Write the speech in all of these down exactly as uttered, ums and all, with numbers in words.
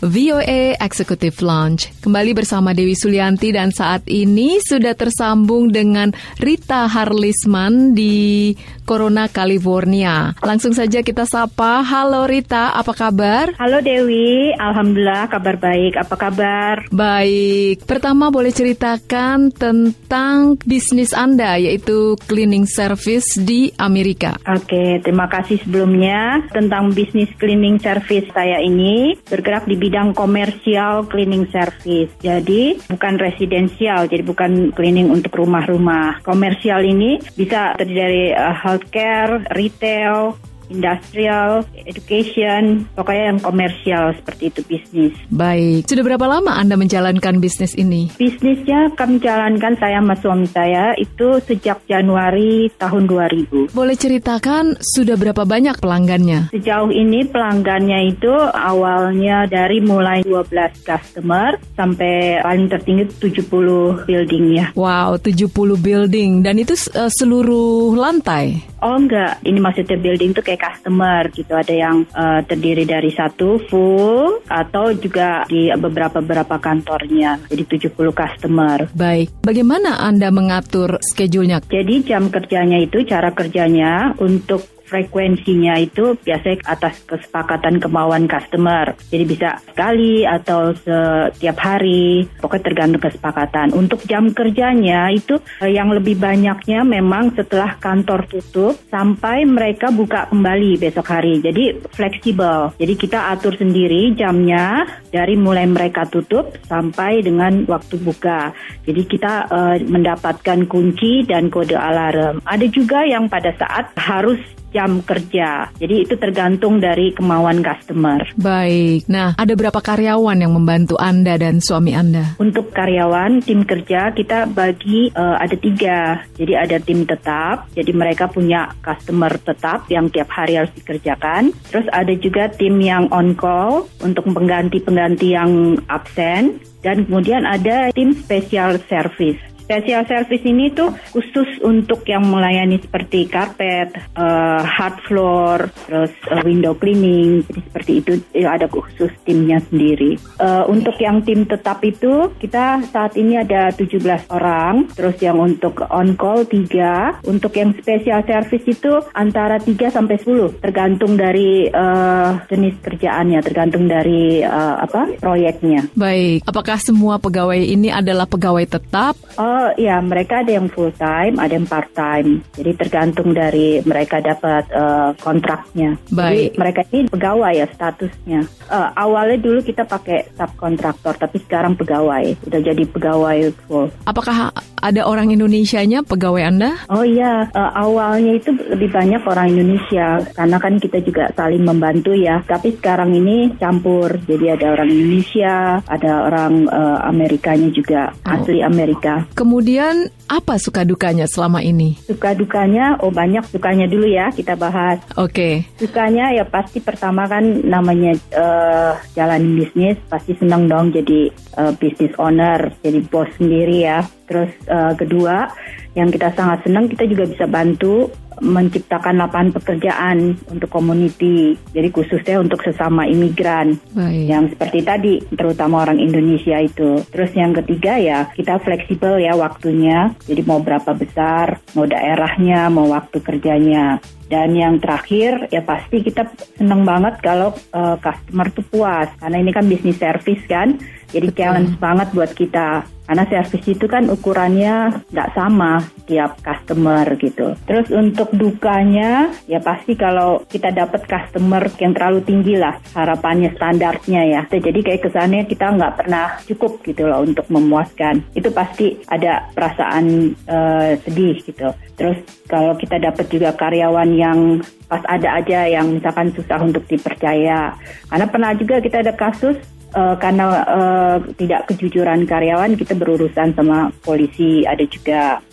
V O A Executive Lounge. Kembali bersama Dewi Sulianti dan saat ini sudah tersambung dengan Rita Harlisman di Corona, California. Langsung saja kita sapa. Halo Rita, apa kabar? Halo Dewi, alhamdulillah kabar baik. Apa kabar? Baik. Pertama boleh ceritakan tentang bisnis Anda yaitu cleaning service di Amerika. Oke, terima kasih sebelumnya. Tentang bisnis cleaning service saya ini bergerak di bidang komersial cleaning service. Jadi bukan residensial, jadi bukan cleaning untuk rumah-rumah. Komersial ini bisa terdiri dari uh, healthcare, retail, industrial, education, pokoknya yang komersial seperti itu bisnis. Baik, sudah berapa lama Anda menjalankan bisnis ini? Bisnisnya kami jalankan saya sama suami saya itu sejak Januari tahun dua ribu. Boleh ceritakan sudah berapa banyak pelanggannya? Sejauh ini pelanggannya itu awalnya dari mulai dua belas customer sampai paling tertinggi tujuh puluh building ya. Wow, tujuh puluh building dan itu uh, seluruh lantai? Oh enggak, ini maksudnya building itu kayak customer gitu. Ada yang uh, terdiri dari satu full atau juga di beberapa-beberapa kantornya. Jadi tujuh puluh customer. Baik, bagaimana Anda mengatur schedule-nya? Jadi jam kerjanya itu, cara kerjanya untuk frekuensinya itu biasanya atas kesepakatan kemauan customer. Jadi bisa sekali atau setiap hari, pokoknya tergantung kesepakatan. Untuk jam kerjanya itu yang lebih banyaknya memang setelah kantor tutup sampai mereka buka kembali besok hari. Jadi fleksibel. Jadi kita atur sendiri jamnya dari mulai mereka tutup sampai dengan waktu buka. Jadi kita uh, mendapatkan kunci dan kode alarm. Ada juga yang pada saat harus jam kerja. Jadi itu tergantung dari kemauan customer. Baik. Nah, ada berapa karyawan yang membantu Anda dan suami Anda? Untuk karyawan, tim kerja kita bagi uh, ada tiga. Jadi ada tim tetap. Jadi mereka punya customer tetap yang tiap hari harus dikerjakan. Terus ada juga tim yang on call untuk pengganti-pengganti yang absen. Dan kemudian ada tim special service. Special service ini tuh khusus untuk yang melayani seperti karpet, uh, hard floor, terus uh, window cleaning, jadi seperti itu ya, ada khusus timnya sendiri. Uh, untuk yang tim tetap itu kita saat ini ada tujuh belas orang, terus yang untuk on call tiga, untuk yang special service itu antara tiga sampai sepuluh, tergantung dari uh, jenis kerjaannya, tergantung dari uh, apa proyeknya. Baik, apakah semua pegawai ini adalah pegawai tetap? Oh ya, mereka ada yang full time, ada yang part time. Jadi tergantung dari mereka dapat uh, kontraknya. Baik. Jadi mereka ini pegawai ya statusnya. Uh, awalnya dulu kita pakai subkontraktor, tapi sekarang pegawai. Udah jadi pegawai full. Apakah ada orang Indonesianya pegawai Anda? Oh iya, uh, awalnya itu lebih banyak orang Indonesia karena kan kita juga saling membantu ya. Tapi sekarang ini campur. Jadi ada orang Indonesia, ada orang uh, Amerikanya juga, oh. Asli Amerika. Kemudian apa suka dukanya selama ini? Suka dukanya, oh banyak sukanya dulu ya kita bahas. Oke. Okay. Sukanya ya pasti pertama kan namanya uh, jalanin bisnis, pasti senang dong jadi uh, business owner, jadi bos sendiri ya. Terus uh, kedua, yang kita sangat senang kita juga bisa bantu menciptakan lapangan pekerjaan untuk community. Jadi khususnya untuk sesama imigran. Baik. Yang seperti tadi, terutama orang Indonesia itu. Terus yang ketiga ya, kita fleksibel ya waktunya. Jadi mau berapa besar, mau daerahnya, mau waktu kerjanya. Dan yang terakhir, ya pasti kita senang banget kalau uh, customer tuh puas. Karena ini kan bisnis service kan, jadi Betul. challenge banget buat kita. Karena service itu kan ukurannya nggak sama tiap customer gitu. Terus untuk dukanya, ya pasti kalau kita dapat customer yang terlalu tinggi lah harapannya, standarnya ya. Jadi kayak kesannya kita nggak pernah cukup gitu loh untuk memuaskan. Itu pasti ada perasaan uh, sedih gitu. Terus kalau kita dapat juga karyawan yang pas ada aja yang misalkan susah untuk dipercaya. Karena pernah juga kita ada kasus uh, karena uh, tidak kejujuran karyawan, kita berurusan sama polisi, ada juga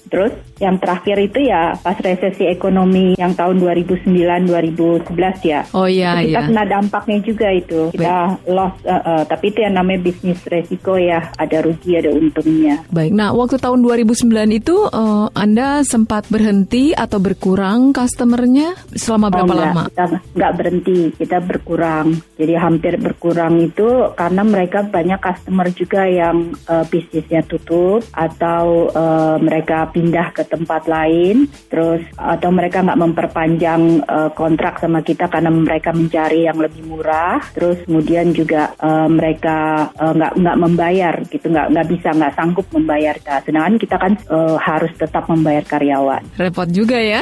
Terus yang terakhir itu ya pas resesi ekonomi yang tahun dua ribu sembilan dua ribu sebelas ya. Oh iya, kita iya. kena dampaknya juga itu. Kita Baik. loss, uh, uh, tapi itu yang namanya bisnis resiko ya, ada rugi ada untungnya. Baik, nah waktu tahun dua ribu sembilan itu uh, Anda sempat berhenti atau berkurang customernya selama berapa oh, enggak, lama? Kita nggak berhenti, kita berkurang. Jadi hampir berkurang itu karena mereka banyak customer juga yang uh, bisnisnya tutup atau uh, mereka pindah ke tempat lain, terus atau mereka nggak memperpanjang uh, kontrak sama kita karena mereka mencari yang lebih murah. Terus kemudian juga uh, mereka uh, nggak nggak membayar gitu, nggak nggak bisa nggak sanggup membayar kita. Sedangkan kita kan uh, harus tetap membayar karyawan. Repot juga ya.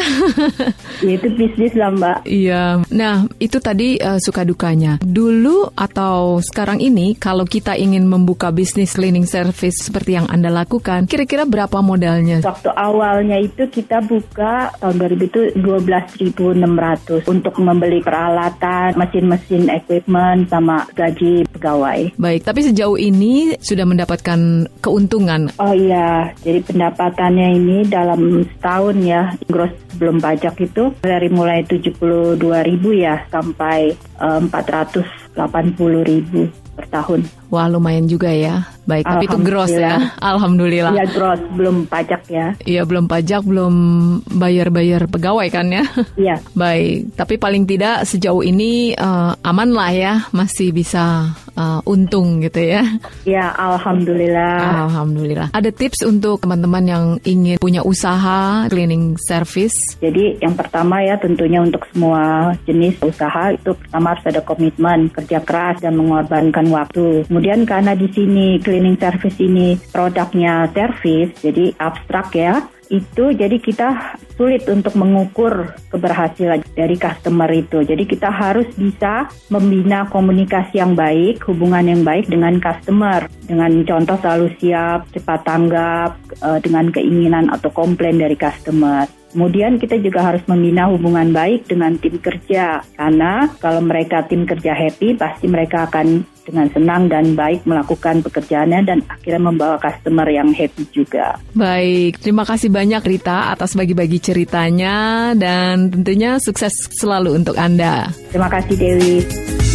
Ya, itu bisnis lah Mbak. Iya. Nah itu tadi uh, suka dukanya. Dulu atau sekarang ini kalau kita ingin membuka bisnis cleaning service seperti yang Anda lakukan, kira-kira berapa modalnya? Waktu awalnya itu kita buka tahun dua ribu itu dua belas ribu enam ratus untuk membeli peralatan, mesin-mesin, equipment sama gaji pegawai. Baik, tapi sejauh ini sudah mendapatkan keuntungan. Oh iya, jadi pendapatannya ini dalam setahun ya, gross belum pajak itu dari mulai tujuh puluh dua ribu ya sampai uh, empat ratus delapan puluh ribu per tahun. Wah, lumayan juga ya. Baik, tapi itu gross ya. Alhamdulillah. Iya, gross, belum pajak ya. Iya, belum pajak, belum bayar-bayar pegawai kan ya. Iya. Baik, tapi paling tidak sejauh ini uh, aman lah ya, masih bisa uh, untung gitu ya. Iya, alhamdulillah. Alhamdulillah. Ada tips untuk teman-teman yang ingin punya usaha cleaning service? Jadi yang pertama ya tentunya untuk semua jenis usaha itu pertama harus ada komitmen, kerja keras dan mengorbankan waktu. Kemudian karena di sini cleaning service ini produknya service, jadi abstrak ya, itu jadi kita sulit untuk mengukur keberhasilan dari customer itu. Jadi kita harus bisa membina komunikasi yang baik, hubungan yang baik dengan customer. Dengan contoh selalu siap, cepat tanggap, uh, dengan keinginan atau komplain dari customer. Kemudian kita juga harus membina hubungan baik dengan tim kerja. Karena kalau mereka tim kerja happy, pasti mereka akan dengan senang dan baik melakukan pekerjaannya dan akhirnya membawa customer yang happy juga. Baik, terima kasih banyak Rita atas bagi-bagi ceritanya dan tentunya sukses selalu untuk Anda. Terima kasih Dewi.